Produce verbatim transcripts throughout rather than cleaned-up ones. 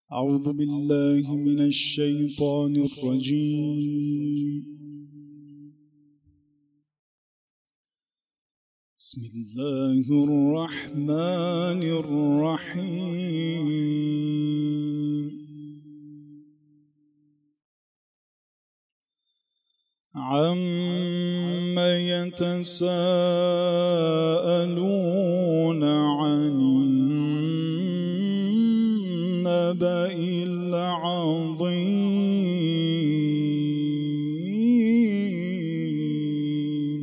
أعوذ بالله من الشيطان الرجيم. بسم الله الرحمن الرحيم. عَمَّ يتساءلون عن النبأ العظيم.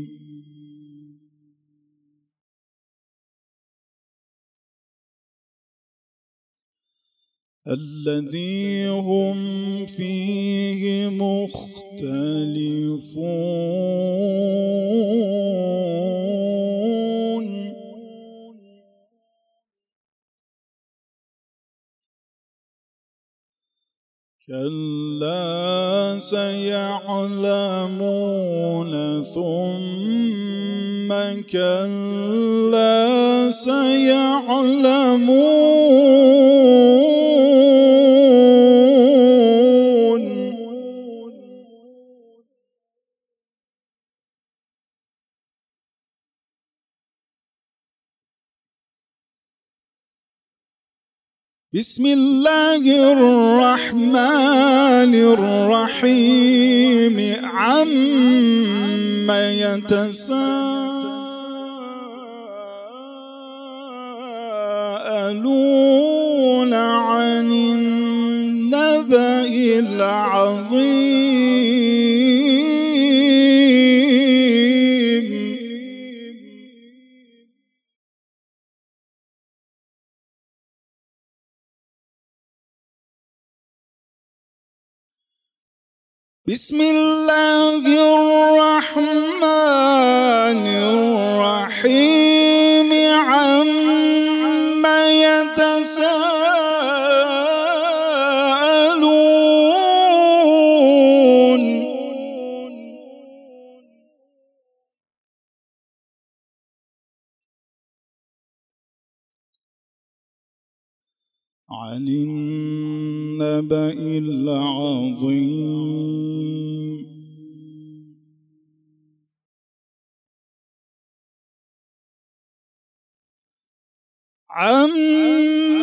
الذي هم فيه مختلفون. كلا سيعلمون ثم كلا سيعلمون. بسم الله الرحمن الرحيم. عَمَّ يتساءلون عن النبأ العظيم. بسم الله الرحمن الرحيم. عَمَّ يتساءلون. عن النبأ العظيم. عَمَّ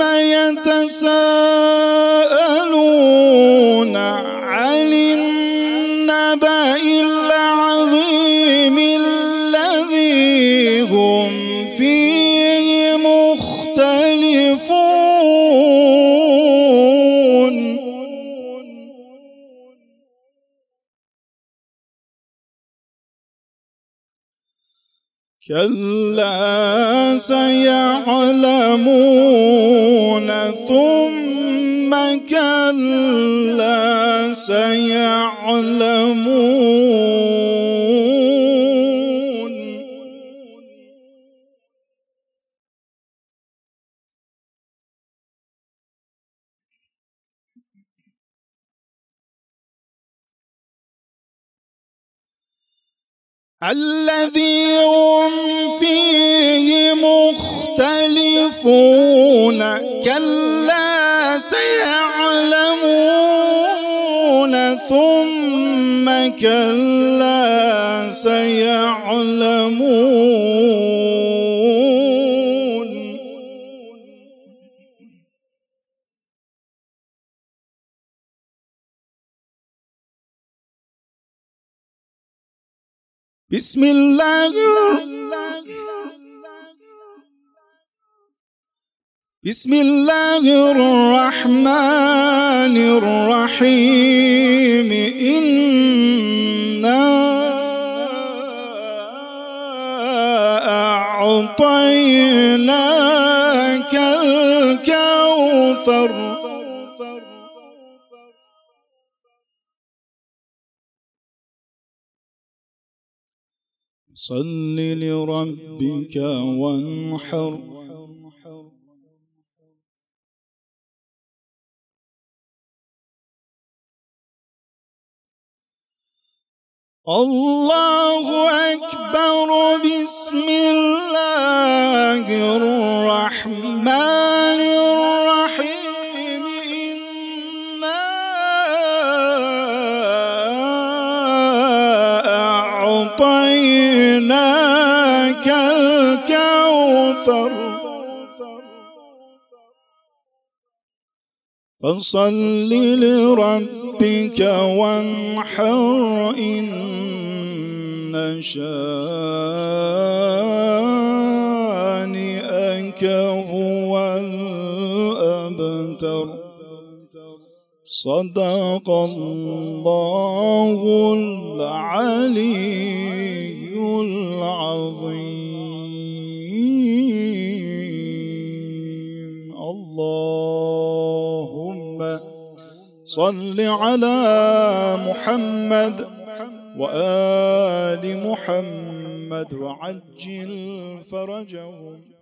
يتساءلون عن النبأ العظيم الذي هم فيه مختلفون. كلا سيعلمون ثم كلا سيعلمون. الذي هم فيه مختلفون. كلا سيعلمون ثم كلا سيعلمون. بسم الله بسم الله الرحمن الرحيم. إنا أعطيناك الكوثر. صل لربك وانحر. الله أكبر. بسم الله الرحمن الرحيم. فصل لربك وانحر إن شانئك هو الأبتر. صدق الله العلي العظيم. اللهم صل على محمد وآل محمد وعجل فرجهم.